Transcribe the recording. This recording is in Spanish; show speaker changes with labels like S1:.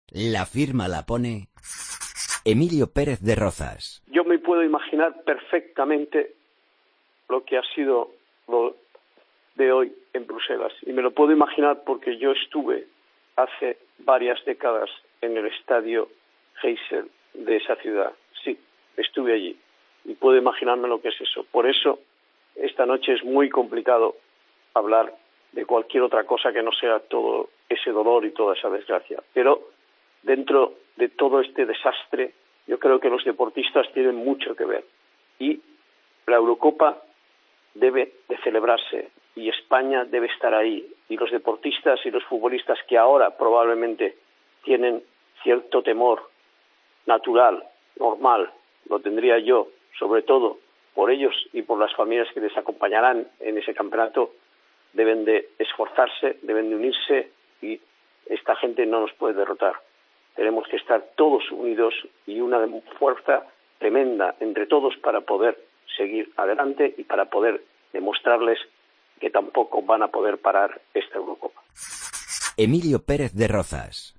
S1: La firma la pone Emilio Pérez de Rozas.
S2: Yo me puedo imaginar perfectamente lo que ha sido lo de hoy en Bruselas. Y me lo puedo imaginar porque yo estuve hace varias décadas en el estadio Heysel de esa ciudad. Sí, estuve allí. Y puedo imaginarme lo que es eso. Por eso, esta noche es muy complicado hablar de cualquier otra cosa que no sea todo ese dolor y toda esa desgracia. Pero dentro de todo este desastre, yo creo que los deportistas tienen mucho que ver. Y la Eurocopa debe de celebrarse y España debe estar ahí. Y los deportistas y los futbolistas que ahora probablemente tienen cierto temor natural, normal, lo tendría yo, sobre todo por ellos y por las familias que les acompañarán en ese campeonato, deben de esforzarse, deben de unirse y esta gente no nos puede derrotar. Tenemos que estar todos unidos y una fuerza tremenda entre todos para poder seguir adelante y para poder demostrarles que tampoco van a poder parar esta Eurocopa.
S1: Emilio Pérez de Rozas.